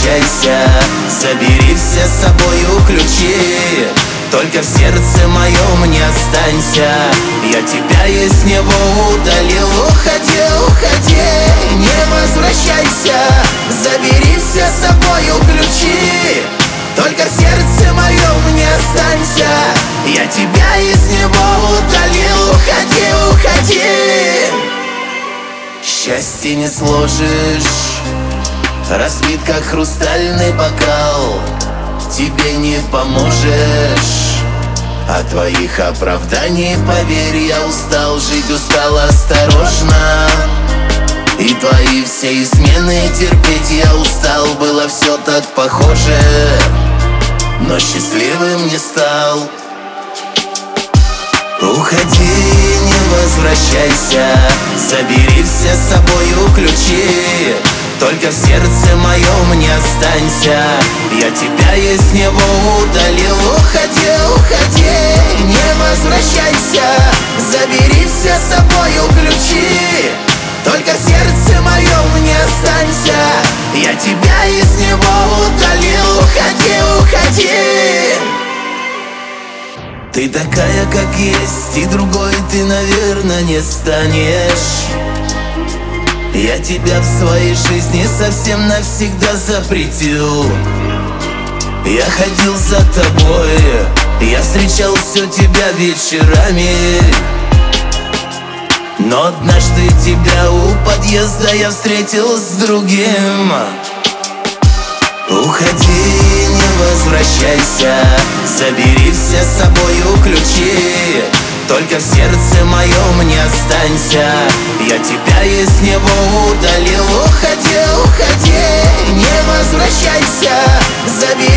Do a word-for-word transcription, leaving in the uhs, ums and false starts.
возвращайся. Забери все с собою ключи, только в сердце моем не останься. Я тебя из него удалил. Уходи, уходи, не возвращайся. Забери все с собою ключи, только в сердце моем не останься. Я тебя из него удалил. Уходи, уходи. Счастье не сложишь, разбит как хрустальный бокал. Тебе не поможешь, от твоих оправданий, поверь, я устал жить, устал осторожно. И твои все измены терпеть я устал. Было все так похоже, но счастливым не стал. Уходи, не возвращайся. Забери все с собою ключи, только в сердце моем не останься. Я тебя из него удалил. Уходи, уходи, не возвращайся. Забери все с собою ключи, только в сердце моем не останься. Я тебя из него удалил. Уходи, уходи. Ты такая, как есть, и другой ты, наверное, не станешь. Я тебя в своей жизни совсем навсегда запретил. Я ходил за тобой, я встречал все тебя вечерами, но однажды тебя у подъезда я встретил с другим. Уходи, не возвращайся. Забери все с собою ключи, только в сердце моем не останься. Я тебя из него удалил. Уходи, уходи, не возвращайся. Забери